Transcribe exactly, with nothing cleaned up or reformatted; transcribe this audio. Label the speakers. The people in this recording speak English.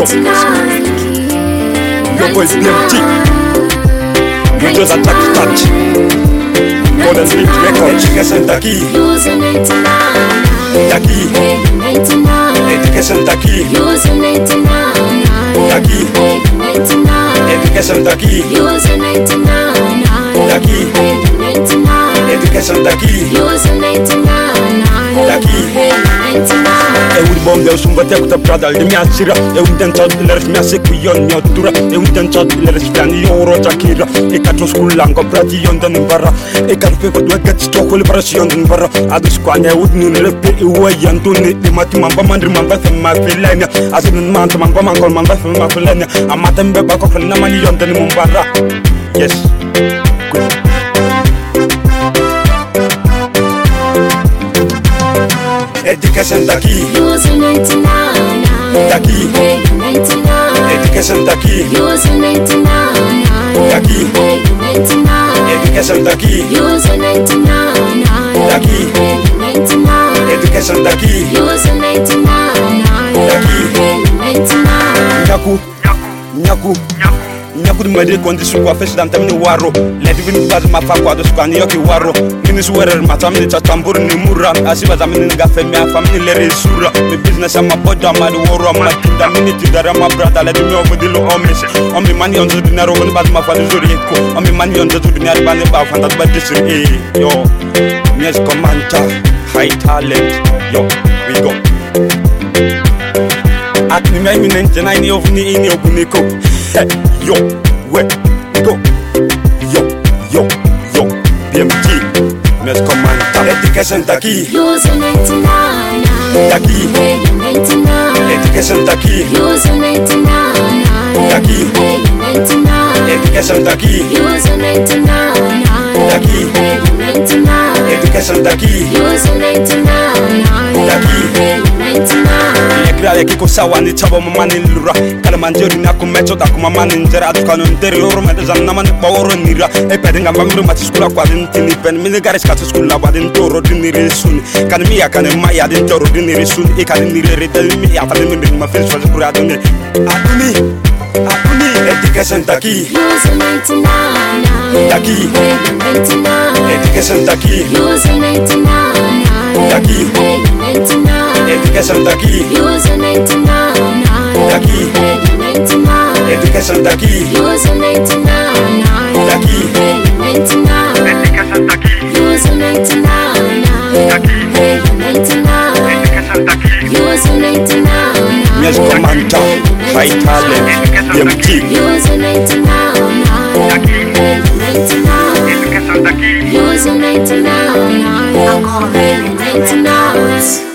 Speaker 1: Your boy's B M T. You just attack to touch. Golden Beat Records. Education Taki. Taki. Education Taki. Taki. Education Taki. Taki. Education Taki. Taki. E un bombe o sun vate kuta pradal de mia sira e un tenta de res mia sekuyon mia tura e un tenta de res piani yoro jakira e katro skullan ko prati yondan barra e karpe ko do gat stokol prassion den barra adus kwanya udni lepe e wayan tunni de matima bamandri mamba ma felanya asun manta mamba mankol mamba ma felanya amata mbeba ko na mani yondan mum barra. Yes. Good. Education Taki. Taki. Education Taki. Taki. Education Taki. Taki. Education Taki. Taki. Nyaku. Nyaku made condition kwa fresh dan tamni waro let vin baz ma fa kwa do skani yoki waro minis werer matam ni tatambur ni mura asiba zamini nga femi afamni le resura me business am bodo am di woro am da minute dara ma brother let me over the lo omis on me money on the dinero when baz ma fa do zori ko on me money on the dinero ba ne ba fa that ba district eh yo yes commander high talent yo we go at ni me ninety nine of ni ini oguniko. Yo, where go? Yo, yo, yo, B M T, mes commander. Education Taki. Taki. Education Taki. Taki. Education Taki. Taki. Education Taki. Taki. Kiko sawa ni chabo mamani lura kala manjeri na kumecho da kuma mani njera atukano interior mede zanna man baworo nira e pedinga mamru mati skula kwa din tini pen mini garis katu skula wa din toro dinire sun kan mi yakane ma ya din toro dinire sun e kan nire re de mi ya fale mi ma fes fas kura aduni aduni aduni. Education Taki. Taki. Education Taki. Taki. Education Taki. Taki. Education Taki. Taki. Education Taki. Yes, commander, high talent, B M T.
Speaker 2: Use ninety-nine. I'm calling ninety-nine.